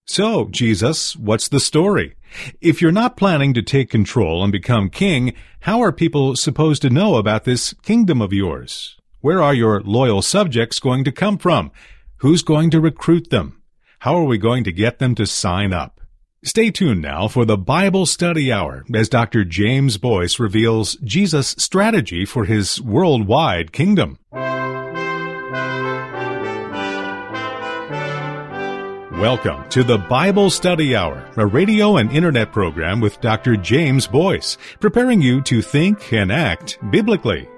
So, Jesus, what's the story? If you're not planning to take control and become king, how are people supposed to know about this kingdom of yours? Where are your loyal subjects going to come from? Who's going to recruit them? How are we going to get them to sign up? Stay tuned now for the Bible Study Hour as Dr. James Boyce reveals Jesus' strategy for his worldwide kingdom. Welcome to the Bible Study Hour, a radio and internet program with Dr. James Boyce, preparing you to think and act biblically.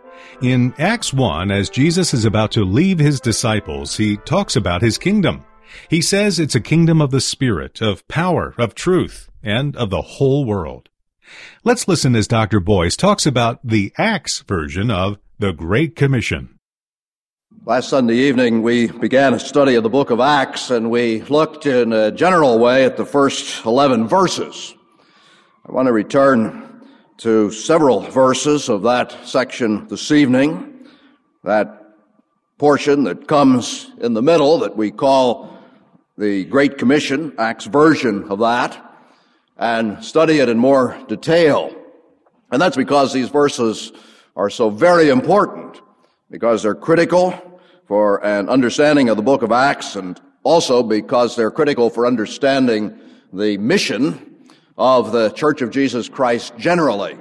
In Acts 1, as Jesus is about to leave his disciples, he talks about his kingdom. He says it's a kingdom of the Spirit, of power, of truth, and of the whole world. Let's listen as Dr. Boyce talks about the Acts version of the Great Commission. Last Sunday evening, we began a study of the book of Acts, and we looked in a general way at the first 11 verses. I want to return to several verses of that section this evening, that portion that comes in the middle that we call the Great Commission, Acts version of that, and study it in more detail. And that's because these verses are so very important, because they're critical for an understanding of the book of Acts, and also because they're critical for understanding the mission of the Church of Jesus Christ generally.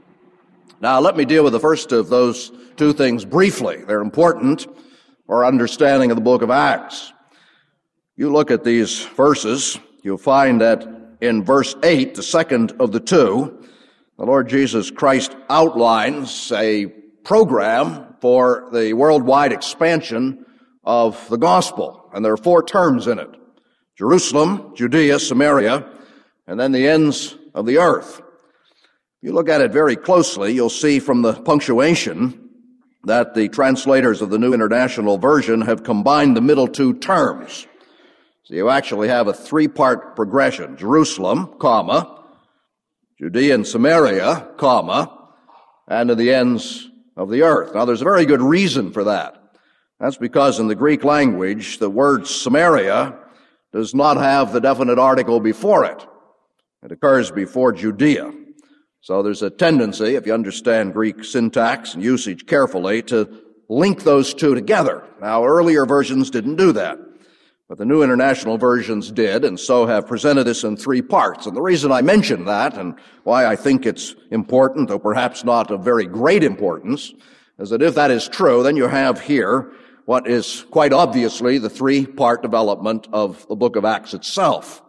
Now, let me deal with the first of those two things briefly. They're important for understanding of the book of Acts. You look at these verses, you'll find that in verse 8, the second of the two, the Lord Jesus Christ outlines a program for the worldwide expansion of the gospel. And there are four terms in it: Jerusalem, Judea, Samaria, and then the ends of the earth. If you look at it very closely, you'll see from the punctuation that the translators of the New International Version have combined the middle two terms. So you actually have a three-part progression: Jerusalem, comma, Judea and Samaria, comma, and to the ends of the earth. Now, there's a very good reason for that. That's because in the Greek language, the word Samaria does not have the definite article before it. It occurs before Judea. So there's a tendency, if you understand Greek syntax and usage carefully, to link those two together. Now, earlier versions didn't do that, but the New International Versions did, and so have presented this in three parts. And the reason I mention that, and why I think it's important, though perhaps not of very great importance, is that if that is true, then you have here what is quite obviously the three-part development of the book of Acts itself.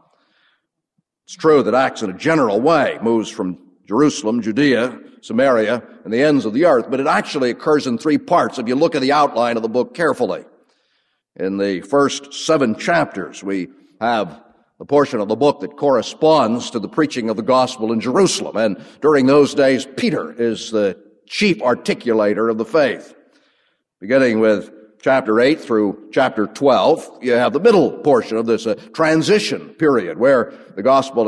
It's true that Acts in a general way moves from Jerusalem, Judea, Samaria, and the ends of the earth, but it actually occurs in three parts if you look at the outline of the book carefully. In the first 7 chapters, we have the portion of the book that corresponds to the preaching of the gospel in Jerusalem. And during those days, Peter is the chief articulator of the faith. Beginning with chapter 8 through chapter 12, you have the middle portion of this transition period where the gospel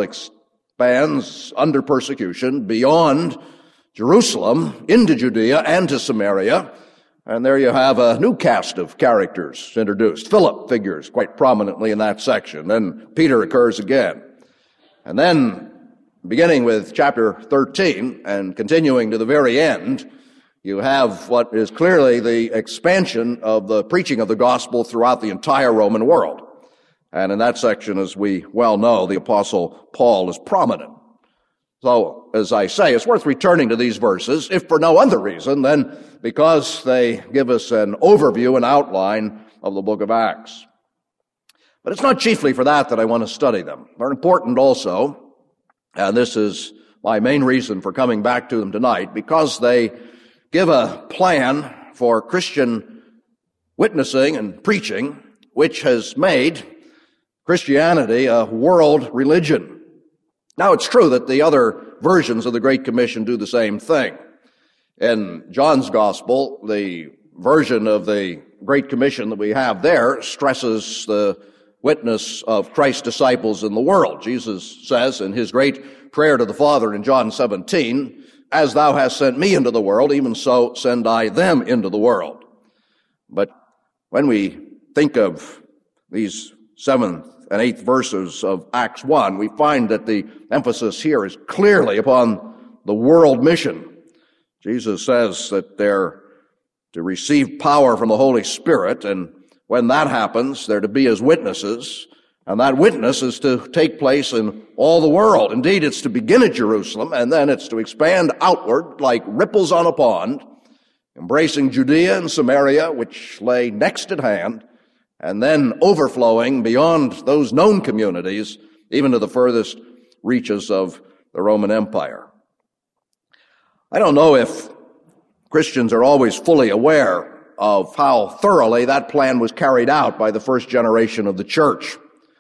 expands under persecution beyond Jerusalem into Judea and to Samaria. And there you have a new cast of characters introduced. Philip figures quite prominently in that section. Then Peter occurs again. And then, beginning with chapter 13 and continuing to the very end, you have what is clearly the expansion of the preaching of the gospel throughout the entire Roman world. And in that section, as we well know, the Apostle Paul is prominent. So, as I say, it's worth returning to these verses, if for no other reason than because they give us an overview and outline of the book of Acts. But it's not chiefly for that I want to study them. They're important also, and this is my main reason for coming back to them tonight, because they give a plan for Christian witnessing and preaching, which has made Christianity a world religion. Now, it's true that the other versions of the Great Commission do the same thing. In John's Gospel, the version of the Great Commission that we have there stresses the witness of Christ's disciples in the world. Jesus says in his great prayer to the Father in John 17, "As thou hast sent me into the world, even so send I them into the world." But when we think of these 7th and 8th verses of Acts 1, we find that the emphasis here is clearly upon the world mission. Jesus says that they're to receive power from the Holy Spirit, and when that happens, they're to be His witnesses, and that witness is to take place in all the world. Indeed, it's to begin at Jerusalem, and then it's to expand outward like ripples on a pond, embracing Judea and Samaria, which lay next at hand, and then overflowing beyond those known communities, even to the furthest reaches of the Roman Empire. I don't know if Christians are always fully aware of how thoroughly that plan was carried out by the first generation of the church.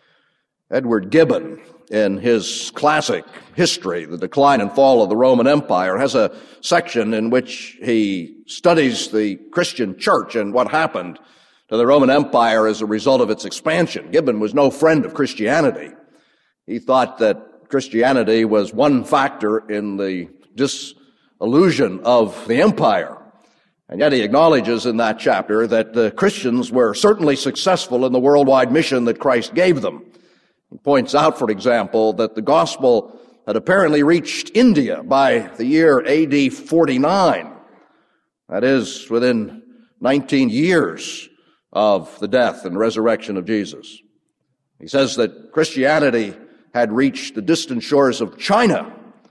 Edward Gibbon, in his classic history, The Decline and Fall of the Roman Empire, has a section in which he studies the Christian church and what happened to the Roman Empire as a result of its expansion. Gibbon was no friend of Christianity. He thought that Christianity was one factor in the dissolution of the empire. And yet he acknowledges in that chapter that the Christians were certainly successful in the worldwide mission that Christ gave them. He points out, for example, that the gospel had apparently reached India by the year AD 49. That is, within 19 years of the death and resurrection of Jesus. He says that Christianity had reached the distant shores of China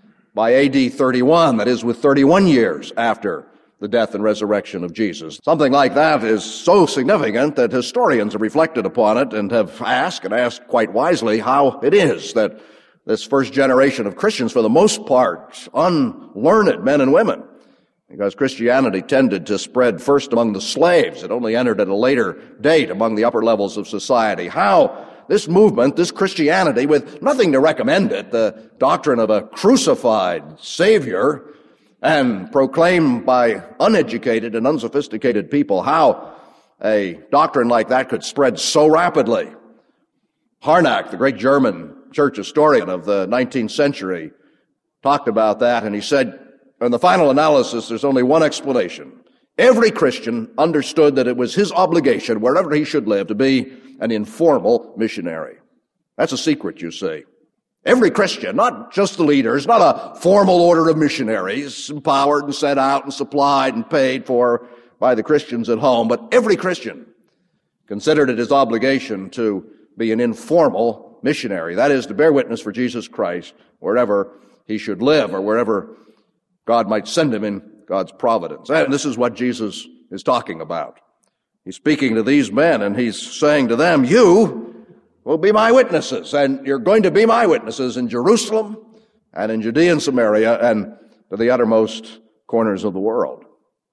by AD 31, that is, with 31 years after the death and resurrection of Jesus. Something like that is so significant that historians have reflected upon it and have asked quite wisely, how it is that this first generation of Christians, for the most part, unlearned men and women, because Christianity tended to spread first among the slaves. It only entered at a later date among the upper levels of society. How this movement, this Christianity, with nothing to recommend it, the doctrine of a crucified Savior, and proclaimed by uneducated and unsophisticated people, how a doctrine like that could spread so rapidly. Harnack, the great German church historian of the 19th century, talked about that, and he said, in the final analysis, there's only one explanation. Every Christian understood that it was his obligation, wherever he should live, to be an informal missionary. That's a secret, you see. Every Christian, not just the leaders, not a formal order of missionaries, empowered and sent out and supplied and paid for by the Christians at home, but every Christian considered it his obligation to be an informal missionary. That is, to bear witness for Jesus Christ wherever he should live or wherever God might send him in God's providence. And this is what Jesus is talking about. He's speaking to these men and he's saying to them, you will be my witnesses, and you're going to be my witnesses in Jerusalem and in Judea and Samaria and to the uttermost corners of the world.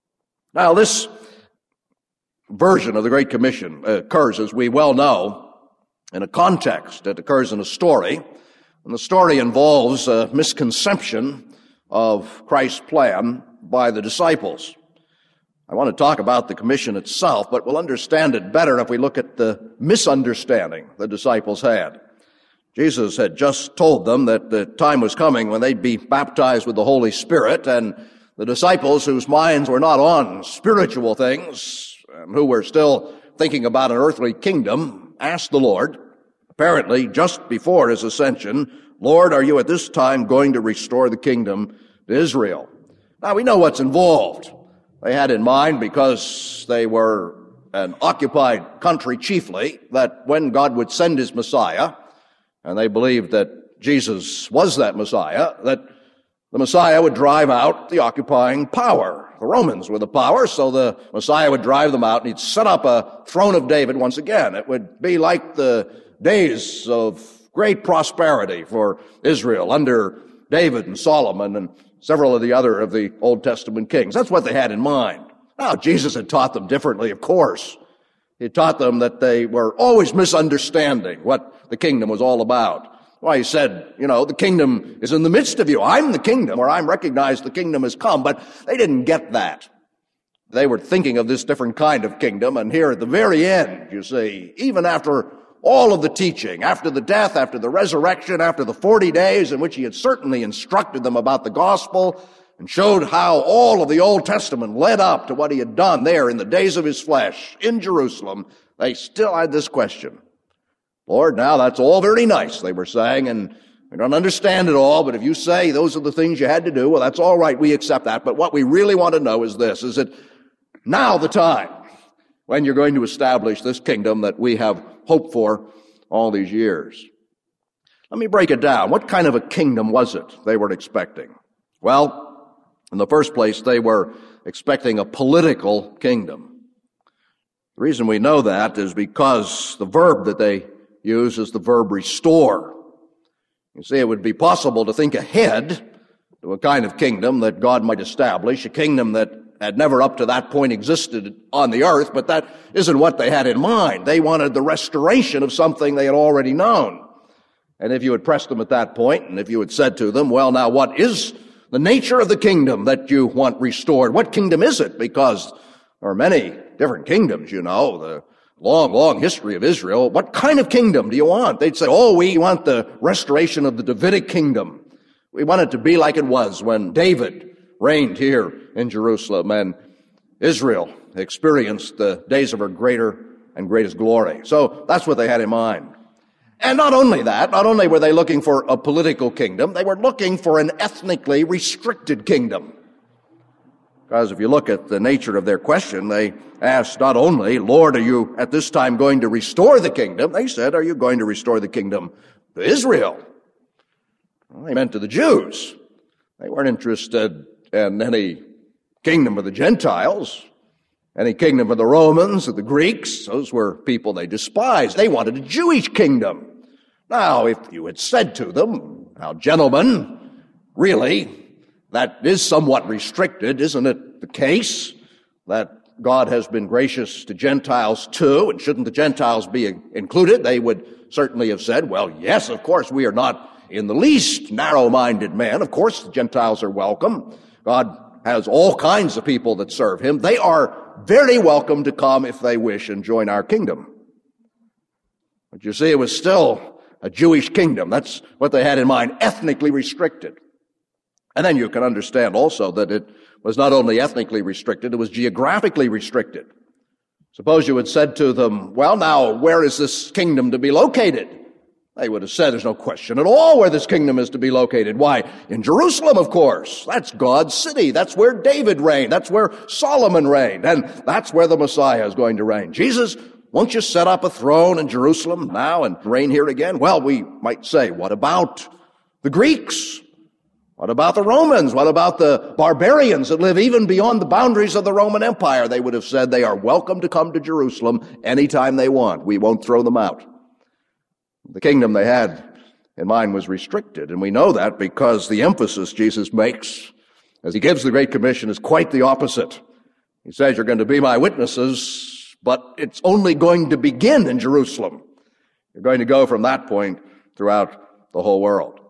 Now, this version of the Great Commission occurs, as we well know, in a context. It occurs in a story, and the story involves a misconception of Christ's plan by the disciples. I want to talk about the commission itself, but we'll understand it better if we look at the misunderstanding the disciples had. Jesus had just told them that the time was coming when they'd be baptized with the Holy Spirit, and the disciples, whose minds were not on spiritual things, who were still thinking about an earthly kingdom, asked the Lord, apparently just before his ascension, Lord, are you at this time going to restore the kingdom to Israel? Now, we know what's involved. They had in mind, because they were an occupied country chiefly, that when God would send his Messiah, and they believed that Jesus was that Messiah, that the Messiah would drive out the occupying power. The Romans were the power, so the Messiah would drive them out, and he'd set up a throne of David once again. It would be like the days of great prosperity for Israel under David and Solomon and several of the Old Testament kings. That's what they had in mind. Now, Jesus had taught them differently, of course. He taught them that they were always misunderstanding what the kingdom was all about. Why, he said, the kingdom is in the midst of you. I'm the kingdom, or I'm recognized the kingdom has come. But they didn't get that. They were thinking of this different kind of kingdom. And here at the very end, you see, even after all of the teaching, after the death, after the resurrection, after the 40 days in which he had certainly instructed them about the gospel and showed how all of the Old Testament led up to what he had done there in the days of his flesh in Jerusalem, they still had this question. Lord, now that's all very nice, they were saying, and we don't understand it all, but if you say those are the things you had to do, well, that's all right, we accept that. But what we really want to know is this, is it now the time when you're going to establish this kingdom that we have hoped for all these years? Let me break it down. What kind of a kingdom was it they were expecting? Well, in the first place, they were expecting a political kingdom. The reason we know that is because the verb that they use is the verb restore. You see, it would be possible to think ahead to a kind of kingdom that God might establish, a kingdom that had never up to that point existed on the earth, but that isn't what they had in mind. They wanted the restoration of something they had already known. And if you had pressed them at that point, and if you had said to them, well, now what is the nature of the kingdom that you want restored? What kingdom is it? Because there are many different kingdoms, you know, the long history of Israel. What kind of kingdom do you want? They'd say, oh, we want the restoration of the Davidic kingdom. We want it to be like it was when David reigned here in Jerusalem and Israel experienced the days of her greater and greatest glory. So that's what they had in mind. And not only that, not only were they looking for a political kingdom, they were looking for an ethnically restricted kingdom. Because if you look at the nature of their question, they asked not only, Lord, are you at this time going to restore the kingdom? They said, are you going to restore the kingdom to Israel? Well, they meant to the Jews. They weren't interested in any kingdom of the Gentiles, any kingdom of the Romans or the Greeks. Those were people they despised. They wanted a Jewish kingdom. Now, if you had said to them, now, gentlemen, really, that is somewhat restricted, isn't it the case that God has been gracious to Gentiles too, and shouldn't the Gentiles be included? They would certainly have said, well, yes, of course, we are not in the least narrow-minded men. Of course, the Gentiles are welcome. God has all kinds of people that serve him. They are very welcome to come if they wish and join our kingdom. But you see, it was still a Jewish kingdom. That's what they had in mind, ethnically restricted. And then you can understand also that it was not only ethnically restricted, it was geographically restricted. Suppose you had said to them, well, now, where is this kingdom to be located? They would have said, there's no question at all where this kingdom is to be located. Why? In Jerusalem, of course. That's God's city. That's where David reigned. That's where Solomon reigned. And that's where the Messiah is going to reign. Jesus, won't you set up a throne in Jerusalem now and reign here again? Well, we might say, what about the Greeks? What about the Romans? What about the barbarians that live even beyond the boundaries of the Roman Empire? They would have said they are welcome to come to Jerusalem anytime they want. We won't throw them out. The kingdom they had in mind was restricted, and we know that because the emphasis Jesus makes as he gives the Great Commission is quite the opposite. He says, you're going to be my witnesses, but it's only going to begin in Jerusalem. You're going to go from that point throughout the whole world.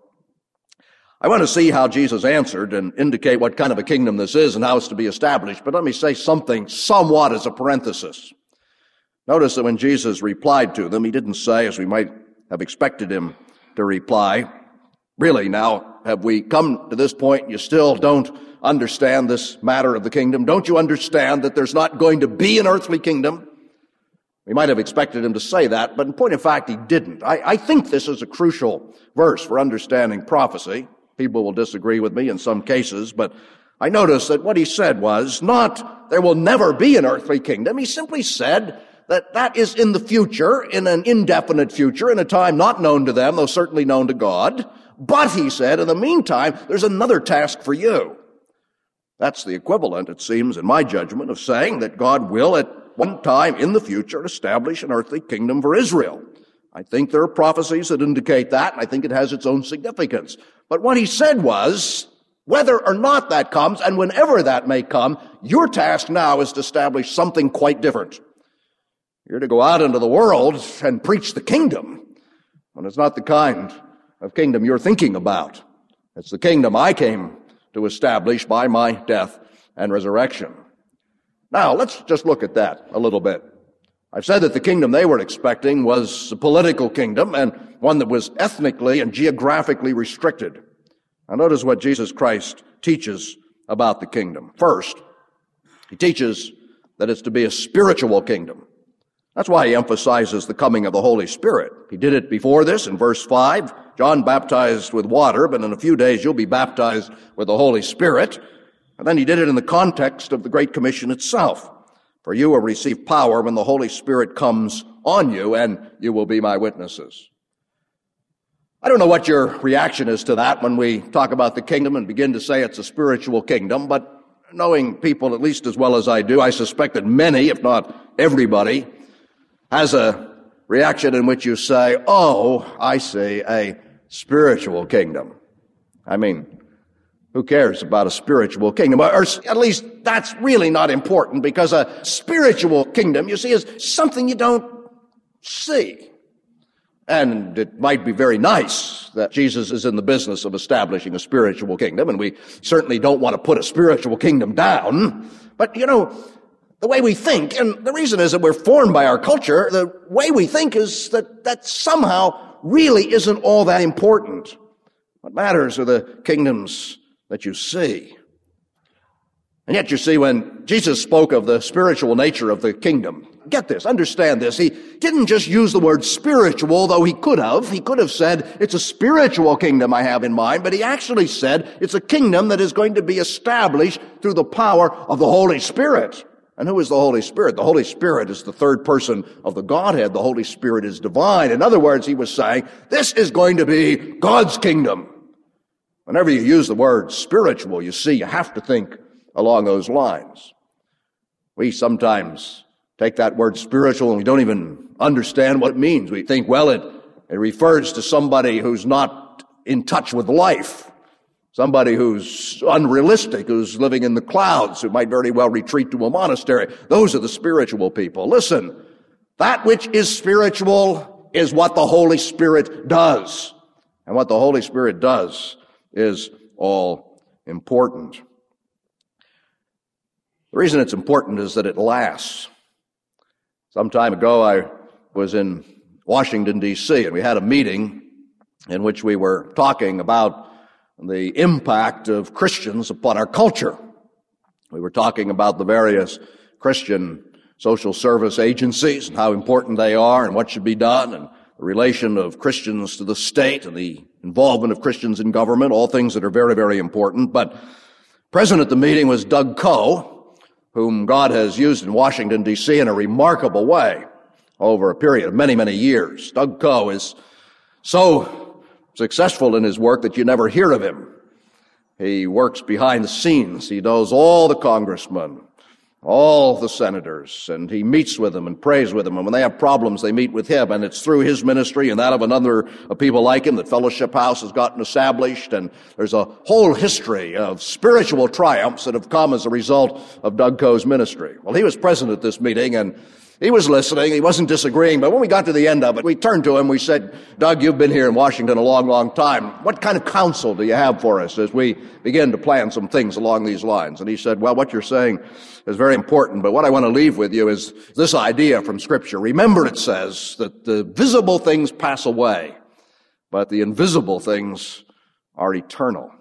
I want to see how Jesus answered and indicate what kind of a kingdom this is and how it's to be established, but let me say something somewhat as a parenthesis. Notice that when Jesus replied to them, he didn't say, as we might have expected him to reply, really now, have we come to this point and you still don't understand this matter of the kingdom? Don't you understand that there's not going to be an earthly kingdom? We might have expected him to say that, but in point of fact, he didn't. I think this is a crucial verse for understanding prophecy. People will disagree with me in some cases, but I notice that what he said was not, there will never be an earthly kingdom. He simply said that is in the future, in an indefinite future, in a time not known to them, though certainly known to God. But, he said, in the meantime, there's another task for you. That's the equivalent, it seems, in my judgment, of saying that God will at one time in the future establish an earthly kingdom for Israel. I think there are prophecies that indicate that, and I think it has its own significance. But what he said was, whether or not that comes, and whenever that may come, your task now is to establish something quite different. You're to go out into the world and preach the kingdom. And it's not the kind of kingdom you're thinking about. It's the kingdom I came to establish by my death and resurrection. Now, let's just look at that a little bit. I've said that the kingdom they were expecting was a political kingdom and one that was ethnically and geographically restricted. Now, notice what Jesus Christ teaches about the kingdom. First, he teaches that it's to be a spiritual kingdom. That's why he emphasizes the coming of the Holy Spirit. He did it before this in verse 5. John baptized with water, but in a few days you'll be baptized with the Holy Spirit. And then he did it in the context of the Great Commission itself. For you will receive power when the Holy Spirit comes on you, and you will be my witnesses. I don't know what your reaction is to that when we talk about the kingdom and begin to say it's a spiritual kingdom, but knowing people at least as well as I do, I suspect that many, if not everybody, has a reaction in which you say, oh, I see, a spiritual kingdom. I mean, who cares about a spiritual kingdom? Or at least that's really not important, because a spiritual kingdom, you see, is something you don't see. And it might be very nice that Jesus is in the business of establishing a spiritual kingdom, and we certainly don't want to put a spiritual kingdom down. But, you know, the way we think, and the reason is that we're formed by our culture, the way we think is that somehow really isn't all that important. What matters are the kingdoms that you see. And yet you see, when Jesus spoke of the spiritual nature of the kingdom, get this, understand this, he didn't just use the word spiritual, though he could have. He could have said, it's a spiritual kingdom I have in mind, but he actually said it's a kingdom that is going to be established through the power of the Holy Spirit. And who is the Holy Spirit? The Holy Spirit is the third person of the Godhead. The Holy Spirit is divine. In other words, he was saying, this is going to be God's kingdom. Whenever you use the word spiritual, you see, you have to think along those lines. We sometimes take that word spiritual and we don't even understand what it means. We think, well, it refers to somebody who's not in touch with life, somebody who's unrealistic, who's living in the clouds, who might very well retreat to a monastery. Those are the spiritual people. Listen, that which is spiritual is what the Holy Spirit does. And what the Holy Spirit does is all important. The reason it's important is that it lasts. Some time ago, I was in Washington, D.C., and we had a meeting in which we were talking about the impact of Christians upon our culture. We were talking about the various Christian social service agencies and how important they are and what should be done, and the relation of Christians to the state and the involvement of Christians in government, all things that are very, very important. But present at the meeting was Doug Coe, whom God has used in Washington, D.C. in a remarkable way over a period of many, many years. Doug Coe is so successful in his work that you never hear of him. He works behind the scenes. He knows all the congressmen, all the senators, and he meets with them and prays with them. And when they have problems, they meet with him. And it's through his ministry and that of another of people like him that Fellowship House has gotten established. And there's a whole history of spiritual triumphs that have come as a result of Doug Coe's ministry. Well, he was present at this meeting, and he was listening. He wasn't disagreeing. But when we got to the end of it, we turned to him. We said, Doug, you've been here in Washington a long, long time. What kind of counsel do you have for us as we begin to plan some things along these lines? And he said, well, what you're saying is very important, but what I want to leave with you is this idea from Scripture. Remember, it says that the visible things pass away, but the invisible things are eternal.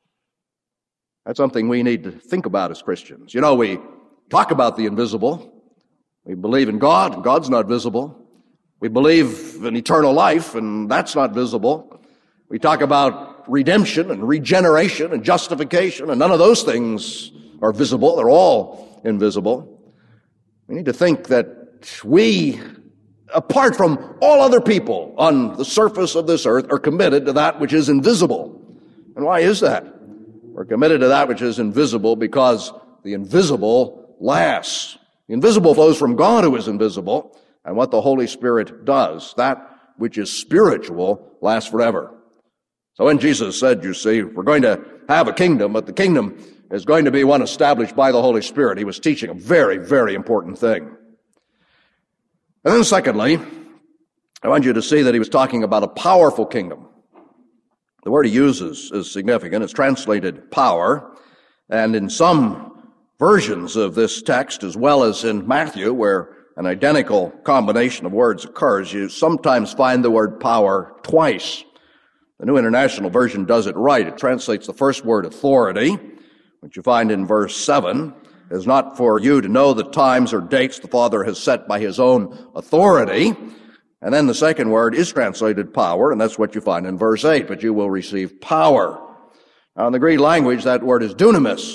That's something we need to think about as Christians. You know, we talk about the invisible. We believe in God, and God's not visible. We believe in eternal life, and that's not visible. We talk about redemption and regeneration and justification, and none of those things are visible. They're all invisible. We need to think that we, apart from all other people on the surface of this earth, are committed to that which is invisible. And why is that? We're committed to that which is invisible because the invisible lasts. The invisible flows from God, who is invisible, and what the Holy Spirit does, that which is spiritual, lasts forever. So when Jesus said, you see, we're going to have a kingdom, but the kingdom is going to be one established by the Holy Spirit, he was teaching a very, very important thing. And then secondly, I want you to see that he was talking about a powerful kingdom. The word he uses is significant. It's translated power, and in some versions of this text, as well as in Matthew, where an identical combination of words occurs, you sometimes find the word power twice. The New International Version does it right. It translates the first word authority, which you find in verse 7, is not for you to know the times or dates the Father has set by his own authority. And then the second word is translated power, and that's what you find in verse 8, but you will receive power. Now, in the Greek language, that word is dunamis.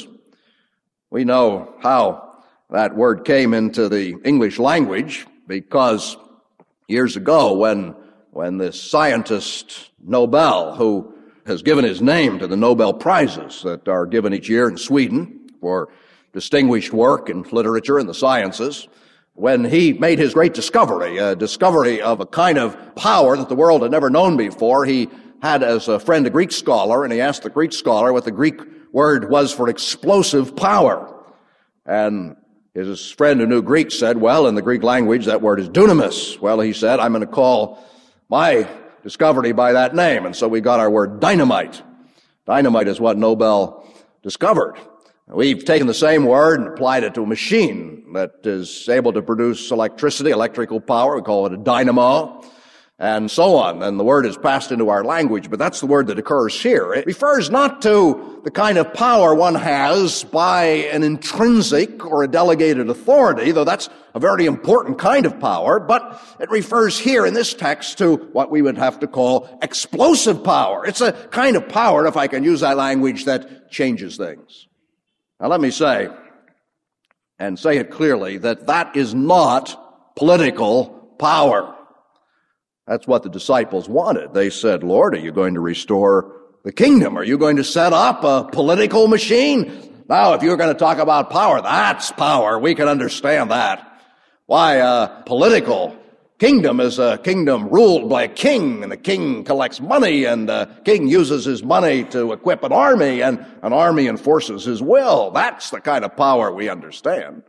We know how that word came into the English language because years ago when this scientist Nobel, who has given his name to the Nobel Prizes that are given each year in Sweden for distinguished work in literature and the sciences, when he made his great discovery, a discovery of a kind of power that the world had never known before, he had as a friend a Greek scholar, and he asked the Greek scholar what the Greek word was for explosive power. And his friend who knew Greek said, well, in the Greek language, that word is dunamis. Well, he said, I'm going to call my discovery by that name. And so we got our word dynamite. Dynamite is what Nobel discovered. We've taken the same word and applied it to a machine that is able to produce electricity, electrical power. We call it a dynamo, and so on. And the word is passed into our language, but that's the word that occurs here. It refers not to the kind of power one has by an intrinsic or a delegated authority, though that's a very important kind of power, but it refers here in this text to what we would have to call explosive power. It's a kind of power, if I can use that language, that changes things. Now let me say, and say it clearly, that is not political power. That's what the disciples wanted. They said, Lord, are you going to restore the kingdom? Are you going to set up a political machine? Now, if you're going to talk about power, that's power. We can understand that. Why, a political kingdom is a kingdom ruled by a king, and the king collects money, and the king uses his money to equip an army, and an army enforces his will. That's the kind of power we understand.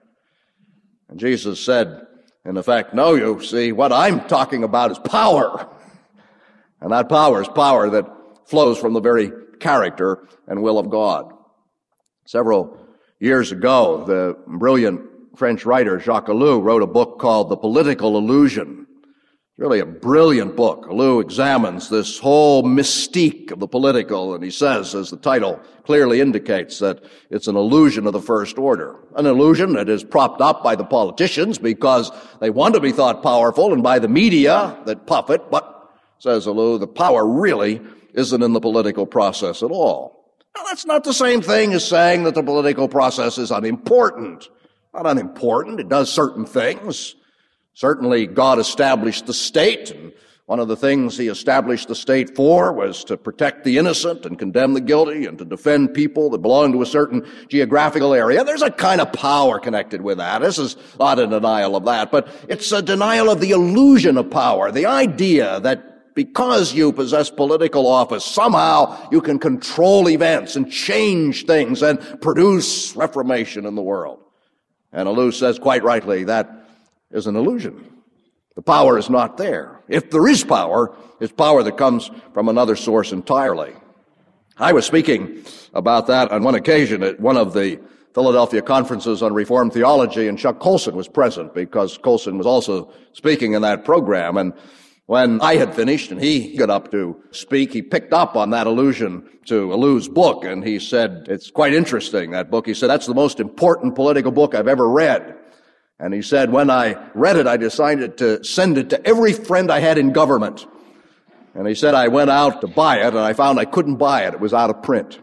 And Jesus said, in effect, no, you see, what I'm talking about is power. And that power is power that flows from the very character and will of God. Several years ago, the brilliant French writer Jacques Ellul wrote a book called The Political Illusion. It's really a brilliant book. Ellul examines this whole mystique of the political, and he says, as the title clearly indicates, that it's an illusion of the first order. An illusion that is propped up by the politicians because they want to be thought powerful, and by the media that puff it, but, says Ellul, the power really isn't in the political process at all. Now, that's not the same thing as saying that the political process is unimportant. Not unimportant. It does certain things. Certainly, God established the state, and one of the things he established the state for was to protect the innocent and condemn the guilty and to defend people that belong to a certain geographical area. There's a kind of power connected with that. This is not a denial of that, but it's a denial of the illusion of power, the idea that because you possess political office, somehow you can control events and change things and produce reformation in the world. And Ellul says quite rightly that is an illusion. The power is not there. If there is power, it's power that comes from another source entirely. I was speaking about that on one occasion at one of the Philadelphia conferences on Reformed theology, and Chuck Colson was present because Colson was also speaking in that program. And when I had finished and he got up to speak, he picked up on that allusion to Ellul's book, and he said, it's quite interesting, that book. He said, that's the most important political book I've ever read. And he said, when I read it, I decided to send it to every friend I had in government. And he said, I went out to buy it, and I found I couldn't buy it. It was out of print.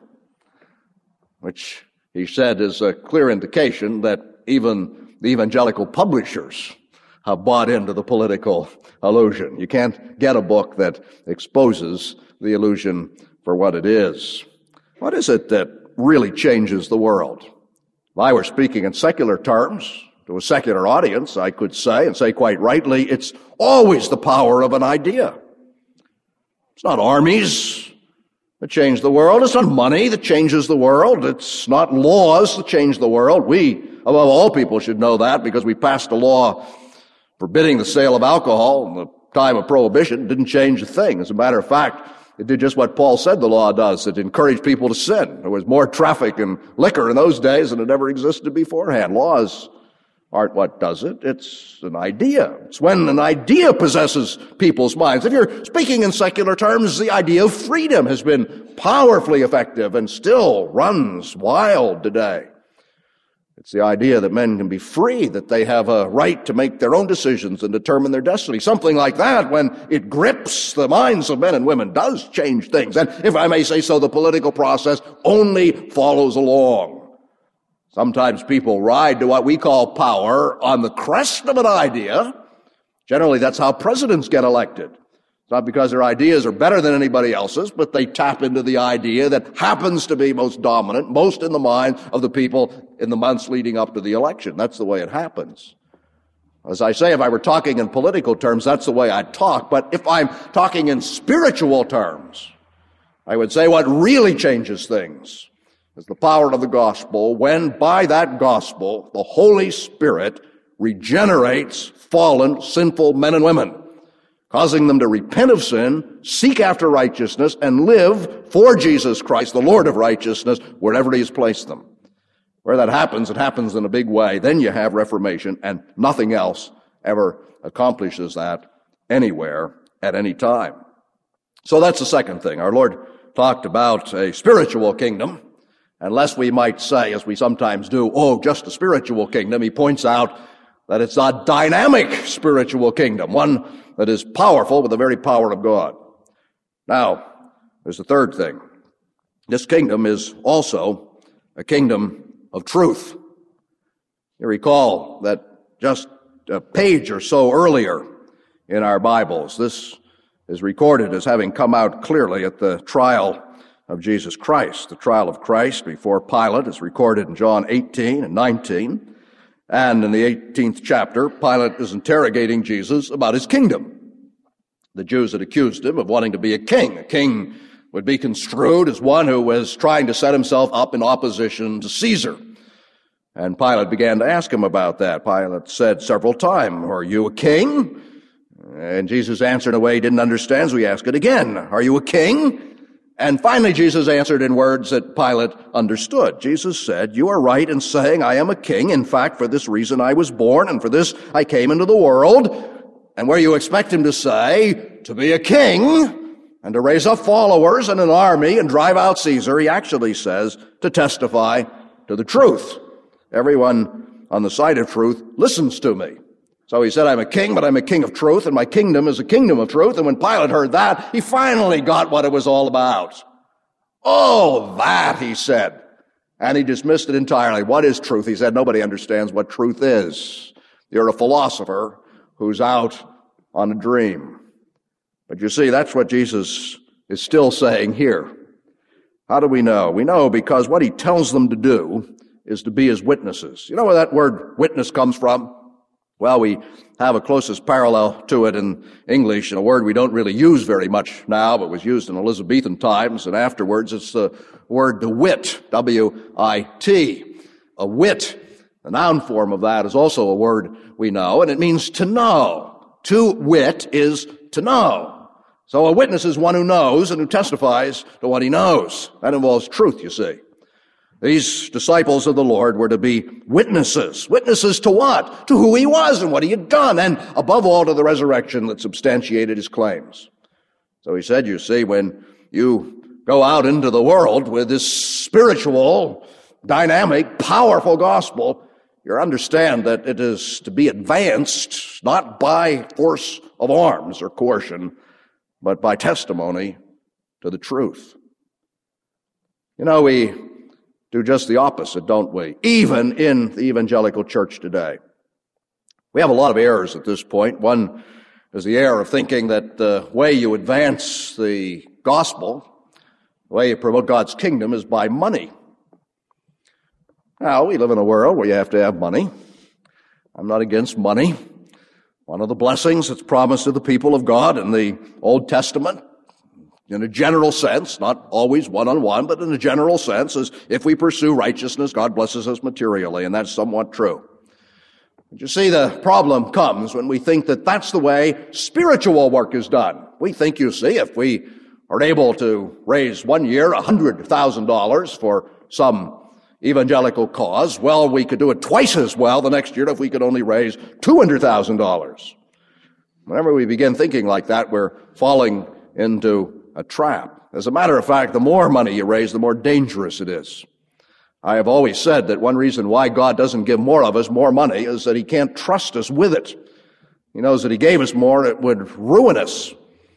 Which, he said, is a clear indication that even the evangelical publishers have bought into the political illusion. You can't get a book that exposes the illusion for what it is. What is it that really changes the world? If I were speaking in secular terms to a secular audience, I could say, and say quite rightly, it's always the power of an idea. It's not armies that change the world. It's not money that changes the world. It's not laws that change the world. We, above all people, should know that because we passed a law forbidding the sale of alcohol in the time of Prohibition. It didn't change a thing. As a matter of fact, it did just what Paul said the law does. It encouraged people to sin. There was more traffic in liquor in those days than had ever existed beforehand. Laws aren't what does it. It's an idea. It's when an idea possesses people's minds. If you're speaking in secular terms, the idea of freedom has been powerfully effective and still runs wild today. It's the idea that men can be free, that they have a right to make their own decisions and determine their destiny. Something like that, when it grips the minds of men and women, does change things. And if I may say so, the political process only follows along. Sometimes people ride to what we call power on the crest of an idea. Generally, that's how presidents get elected. It's not because their ideas are better than anybody else's, but they tap into the idea that happens to be most dominant, most in the mind of the people in the months leading up to the election. That's the way it happens. As I say, if I were talking in political terms, that's the way I'd talk. But if I'm talking in spiritual terms, I would say what really changes things is the power of the gospel, when by that gospel, the Holy Spirit regenerates fallen, sinful men and women, causing them to repent of sin, seek after righteousness, and live for Jesus Christ, the Lord of righteousness, wherever He has placed them. Where that happens, it happens in a big way. Then you have Reformation, and nothing else ever accomplishes that anywhere at any time. So that's the second thing. Our Lord talked about a spiritual kingdom. Unless we might say, as we sometimes do, oh, just a spiritual kingdom, He points out that it's a dynamic spiritual kingdom, one that is powerful with the very power of God. Now, there's the third thing. This kingdom is also a kingdom of truth. You recall that just a page or so earlier in our Bibles, this is recorded as having come out clearly at the trial of Jesus Christ. The trial of Christ before Pilate is recorded in John 18 and 19. And in the 18th chapter, Pilate is interrogating Jesus about his kingdom. The Jews had accused him of wanting to be a king. A king would be construed as one who was trying to set himself up in opposition to Caesar. And Pilate began to ask him about that. Pilate said several times, "Are you a king?" And Jesus answered in a way he didn't understand, so he asked it again. "Are you a king?" And finally, Jesus answered in words that Pilate understood. Jesus said, "You are right in saying I am a king. In fact, for this reason I was born, and for this I came into the world." And where you expect him to say, to be a king, and to raise up followers and an army and drive out Caesar, he actually says, to testify to the truth. Everyone on the side of truth listens to me. So he said, I'm a king, but I'm a king of truth, and my kingdom is a kingdom of truth. And when Pilate heard that, he finally got what it was all about. Oh, that, he said. And he dismissed it entirely. What is truth? He said, nobody understands what truth is. You're a philosopher who's out on a dream. But you see, that's what Jesus is still saying here. How do we know? We know because what he tells them to do is to be his witnesses. You know where that word witness comes from? Well, we have a closest parallel to it in English, and a word we don't really use very much now, but was used in Elizabethan times, and afterwards it's the word to wit, W-I-T. A wit, the noun form of that, is also a word we know, and it means to know. To wit is to know. So a witness is one who knows and who testifies to what he knows. That involves truth, you see. These disciples of the Lord were to be witnesses. Witnesses to what? To who he was and what he had done, and above all to the resurrection that substantiated his claims. So he said, you see, when you go out into the world with this spiritual, dynamic, powerful gospel, you understand that it is to be advanced not by force of arms or coercion, but by testimony to the truth. You know, we do just the opposite, don't we? Even in the evangelical church today. We have a lot of errors at this point. One is the error of thinking that the way you advance the gospel, the way you promote God's kingdom, is by money. Now, we live in a world where you have to have money. I'm not against money. One of the blessings that's promised to the people of God in the Old Testament, in a general sense, not always one-on-one, but in a general sense, is if we pursue righteousness, God blesses us materially, and that's somewhat true. But you see, the problem comes when we think that that's the way spiritual work is done. We think, you see, if we are able to raise one year $100,000 for some evangelical cause, well, we could do it twice as well the next year if we could only raise $200,000. Whenever we begin thinking like that, we're falling into a trap. As a matter of fact, the more money you raise, the more dangerous it is. I have always said that one reason why God doesn't give more of us more money is that He can't trust us with it. He knows that He gave us more, it would ruin us.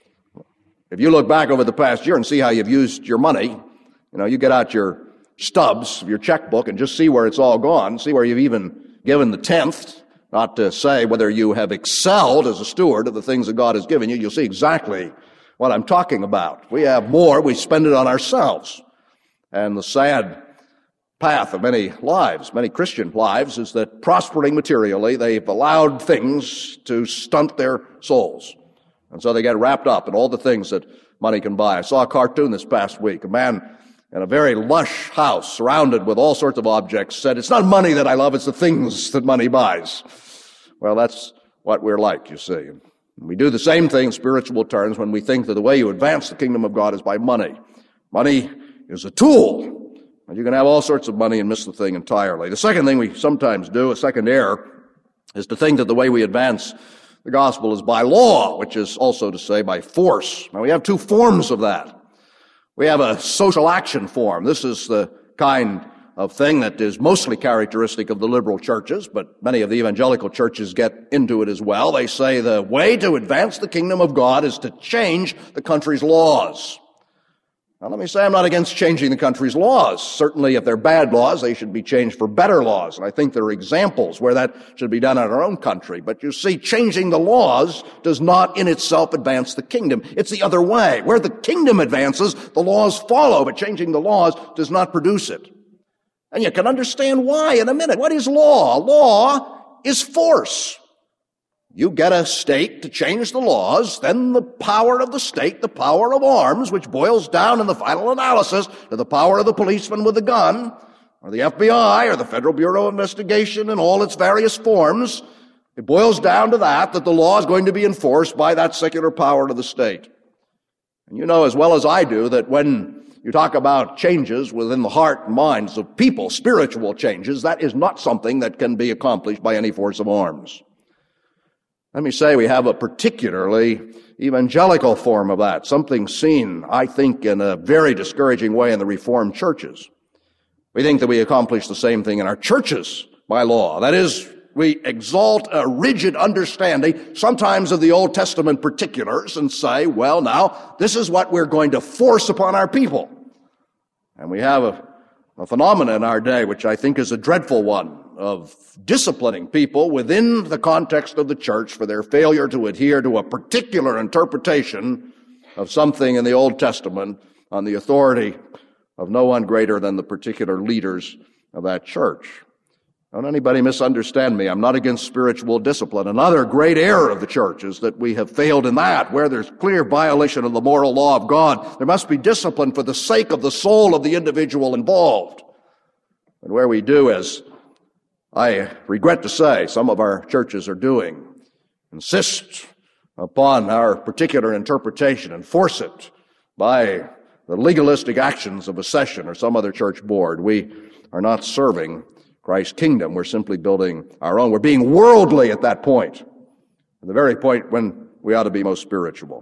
If you look back over the past year and see how you've used your money, you get out your stubs of your checkbook and just see where it's all gone, see where you've even given the tenth, not to say whether you have excelled as a steward of the things that God has given you. You'll see exactly what I'm talking about. We have more, we spend it on ourselves. And the sad path of many lives, many Christian lives, is that prospering materially, they've allowed things to stunt their souls. And so they get wrapped up in all the things that money can buy. I saw a cartoon this past week. A man in a very lush house surrounded with all sorts of objects said, "It's not money that I love, it's the things that money buys." Well, that's what we're like, you see. We do the same thing in spiritual terms when we think that the way you advance the kingdom of God is by money. Money is a tool. And you can have all sorts of money and miss the thing entirely. The second thing we sometimes do, a second error, is to think that the way we advance the gospel is by law, which is also to say by force. Now, we have two forms of that. We have a social action form. This is the kind of thing that is mostly characteristic of the liberal churches, but many of the evangelical churches get into it as well. They say the way to advance the kingdom of God is to change the country's laws. Now, let me say I'm not against changing the country's laws. Certainly, if they're bad laws, they should be changed for better laws. And I think there are examples where that should be done in our own country. But you see, changing the laws does not in itself advance the kingdom. It's the other way. Where the kingdom advances, the laws follow, but changing the laws does not produce it. And you can understand why in a minute. What is law? Law is force. You get a state to change the laws, then the power of the state, the power of arms, which boils down in the final analysis to the power of the policeman with the gun, or the FBI, or the Federal Bureau of Investigation in all its various forms, it boils down to that the law is going to be enforced by that secular power of the state. And you know as well as I do that when you talk about changes within the heart and minds of people, spiritual changes, that is not something that can be accomplished by any force of arms. Let me say we have a particularly evangelical form of that, something seen, I think, in a very discouraging way in the Reformed churches. We think that we accomplish the same thing in our churches by law. That is, we exalt a rigid understanding, sometimes of the Old Testament particulars, and say, well, now, this is what we're going to force upon our people. And we have a phenomenon in our day, which I think is a dreadful one, of disciplining people within the context of the church for their failure to adhere to a particular interpretation of something in the Old Testament on the authority of no one greater than the particular leaders of that church. Don't anybody misunderstand me. I'm not against spiritual discipline. Another great error of the church is that we have failed in that. Where there's clear violation of the moral law of God, there must be discipline for the sake of the soul of the individual involved. And where we do, as I regret to say some of our churches are doing, insist upon our particular interpretation and force it by the legalistic actions of a session or some other church board, we are not serving Christ's kingdom. We're simply building our own. We're being worldly at that point, at the very point when we ought to be most spiritual.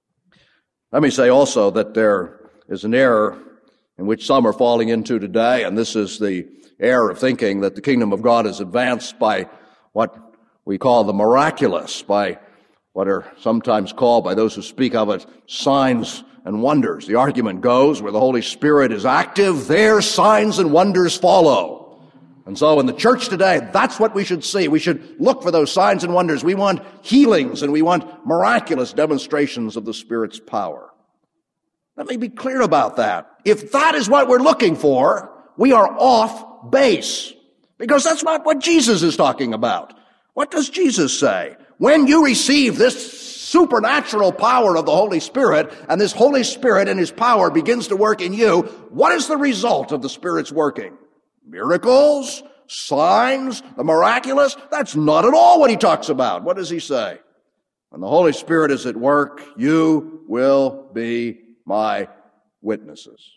Let me say also that there is an error in which some are falling into today, and this is the error of thinking that the kingdom of God is advanced by what we call the miraculous, by what are sometimes called by those who speak of it signs and wonders. The argument goes where the Holy Spirit is active, there signs and wonders follow. And so in the church today, that's what we should see. We should look for those signs and wonders. We want healings and we want miraculous demonstrations of the Spirit's power. Let me be clear about that. If that is what we're looking for, we are off base. Because that's not what Jesus is talking about. What does Jesus say? When you receive this supernatural power of the Holy Spirit, and this Holy Spirit and His power begins to work in you, what is the result of the Spirit's working? Miracles, signs, the miraculous? That's not at all what He talks about. What does He say? When the Holy Spirit is at work, you will be my witnesses.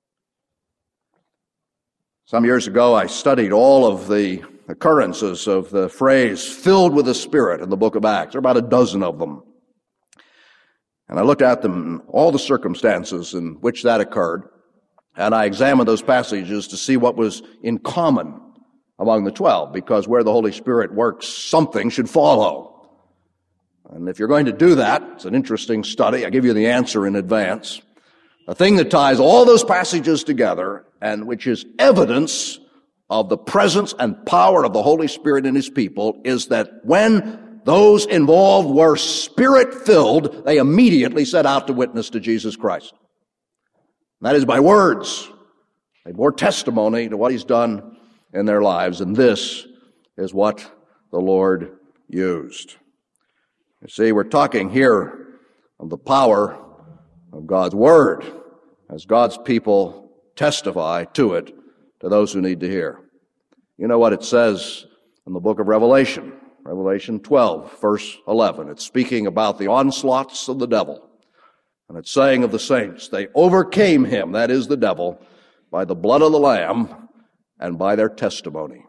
Some years ago, I studied all of the occurrences of the phrase filled with the Spirit in the book of Acts. There are about a dozen of them. And I looked at them, all the circumstances in which that occurred. And I examined those passages to see what was in common among the 12, because where the Holy Spirit works, something should follow. And if you're going to do that, it's an interesting study. I give you the answer in advance. The thing that ties all those passages together, and which is evidence of the presence and power of the Holy Spirit in His people, is that when those involved were Spirit-filled, they immediately set out to witness to Jesus Christ. And that is by words. They bore testimony to what He's done in their lives, and this is what the Lord used. You see, we're talking here of the power of God's Word as God's people testify to it to those who need to hear. You know what it says in the book of Revelation, Revelation 12, verse 11. It's speaking about the onslaughts of the devil. And it's saying of the saints, they overcame him, that is the devil, by the blood of the Lamb and by their testimony.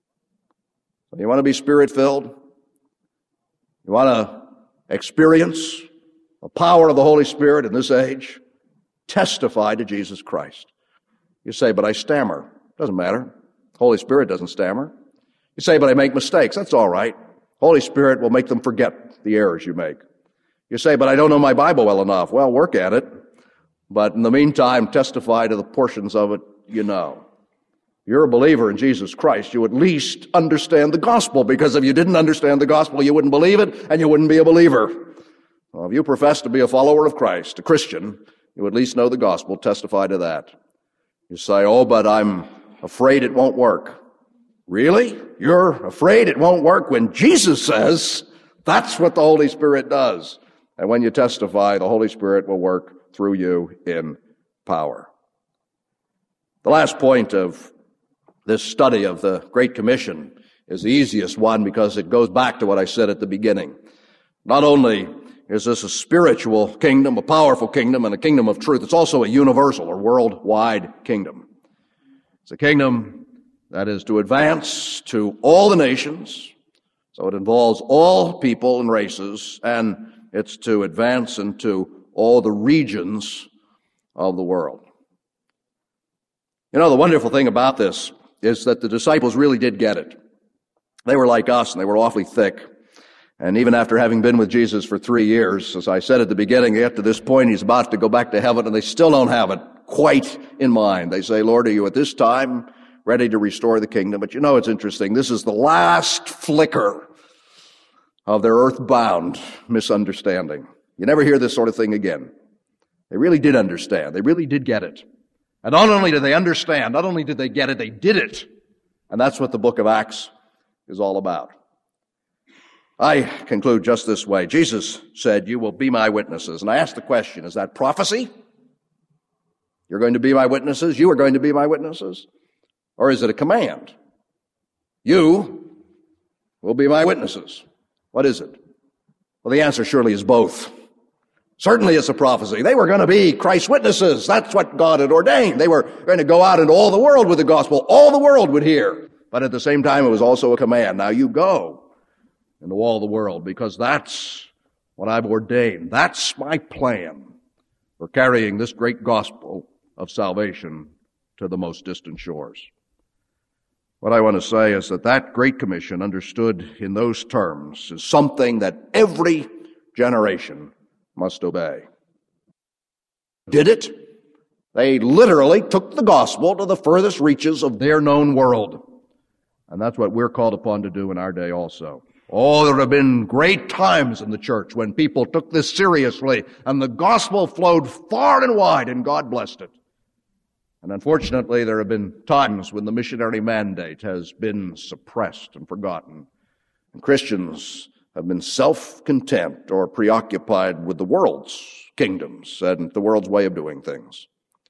So you want to be Spirit-filled? You want to experience the power of the Holy Spirit in this age? Testify to Jesus Christ. You say, but I stammer. Doesn't matter. Holy Spirit doesn't stammer. You say, but I make mistakes. That's all right. Holy Spirit will make them forget the errors you make. You say, but I don't know my Bible well enough. Well, work at it. But in the meantime, testify to the portions of it you know. If you're a believer in Jesus Christ, you at least understand the gospel, because if you didn't understand the gospel, you wouldn't believe it, and you wouldn't be a believer. Well, if you profess to be a follower of Christ, a Christian, you at least know the gospel. Testify to that. You say, oh, but I'm afraid it won't work. Really? You're afraid it won't work when Jesus says that's what the Holy Spirit does. And when you testify, the Holy Spirit will work through you in power. The last point of this study of the Great Commission is the easiest one, because it goes back to what I said at the beginning. Not only is this a spiritual kingdom, a powerful kingdom, and a kingdom of truth, it's also a universal or worldwide kingdom. It's a kingdom that is to advance to all the nations, so it involves all people and races, and it's to advance into all the regions of the world. You know, the wonderful thing about this is that the disciples really did get it. They were like us, and they were awfully thick. And even after having been with Jesus for 3 years, as I said at the beginning, they get to this point, He's about to go back to heaven, and they still don't have it quite in mind. They say, Lord, are you at this time ready to restore the kingdom? But you know, it's interesting. This is the last flicker of their earthbound misunderstanding. You never hear this sort of thing again. They really did understand. They really did get it. And not only did they understand, not only did they get it, they did it. And that's what the book of Acts is all about. I conclude just this way. Jesus said, you will be my witnesses. And I ask the question, is that prophecy? You're going to be my witnesses? You are going to be my witnesses? Or is it a command? You will be my witnesses. What is it? Well, the answer surely is both. Certainly it's a prophecy. They were going to be Christ's witnesses. That's what God had ordained. They were going to go out into all the world with the gospel. All the world would hear. But at the same time, it was also a command. Now you go into all the world, because that's what I've ordained. That's my plan for carrying this great gospel of salvation to the most distant shores. What I want to say is that Great Commission, understood in those terms, is something that every generation must obey. Did it? They literally took the gospel to the furthest reaches of their known world. And that's what we're called upon to do in our day also. Oh, there have been great times in the church when people took this seriously, and the gospel flowed far and wide, and God blessed it. And unfortunately, there have been times when the missionary mandate has been suppressed and forgotten. And Christians have been self-content or preoccupied with the world's kingdoms and the world's way of doing things.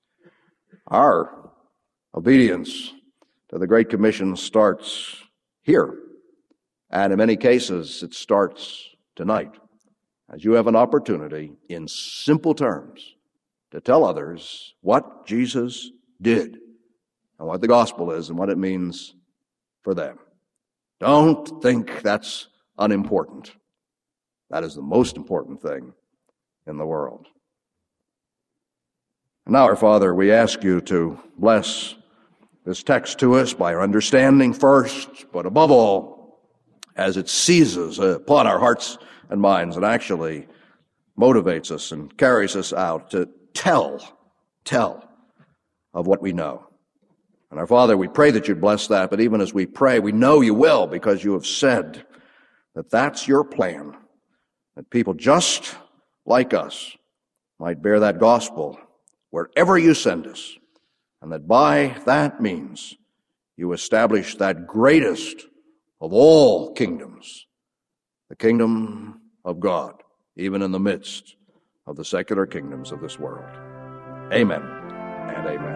Our obedience to the Great Commission starts here. And in many cases, it starts tonight, as you have an opportunity, in simple terms, to tell others what Jesus did and what the gospel is and what it means for them. Don't think that's unimportant. That is the most important thing in the world. Now, our Father, we ask you to bless this text to us by our understanding first, but above all, as it seizes upon our hearts and minds and actually motivates us and carries us out to tell of what we know. And our Father, we pray that you'd bless that, but even as we pray, we know you will, because you have said that that's your plan, that people just like us might bear that gospel wherever you send us, and that by that means you establish that greatest of all kingdoms, the kingdom of God, even in the midst of the secular kingdoms of this world. Amen and amen.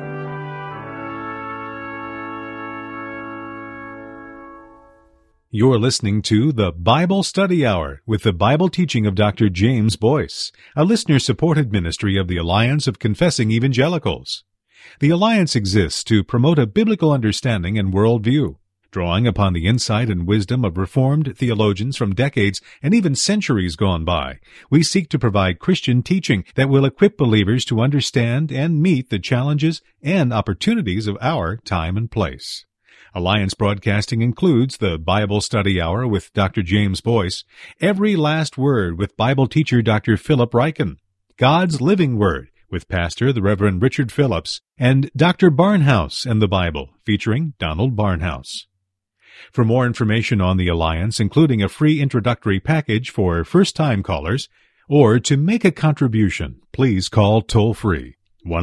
You're listening to the Bible Study Hour with the Bible teaching of Dr. James Boyce, a listener-supported ministry of the Alliance of Confessing Evangelicals. The Alliance exists to promote a biblical understanding and worldview, drawing upon the insight and wisdom of Reformed theologians from decades and even centuries gone by. We seek to provide Christian teaching that will equip believers to understand and meet the challenges and opportunities of our time and place. Alliance Broadcasting includes the Bible Study Hour with Dr. James Boyce, Every Last Word with Bible teacher Dr. Philip Ryken, God's Living Word with Pastor the Reverend Richard Phillips, and Dr. Barnhouse and the Bible featuring Donald Barnhouse. For more information on the Alliance, including a free introductory package for first-time callers, or to make a contribution, please call toll-free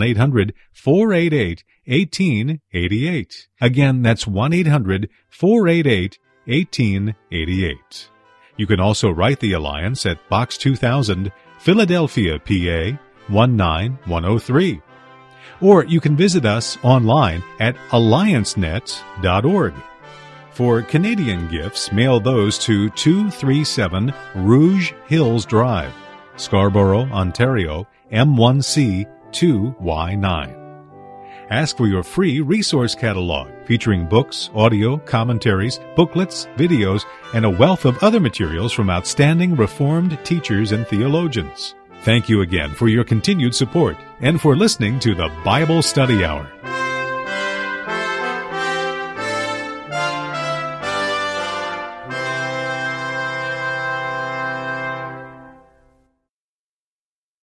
1-800-488-1888. Again, that's 1-800-488-1888. You can also write the Alliance at Box 2000, Philadelphia, PA 19103. Or you can visit us online at alliancenet.org. For Canadian gifts, mail those to 237 Rouge Hills Drive, Scarborough, Ontario, M1C 2Y9. Ask for your free resource catalog featuring books, audio, commentaries, booklets, videos, and a wealth of other materials from outstanding Reformed teachers and theologians. Thank you again for your continued support and for listening to the Bible Study Hour.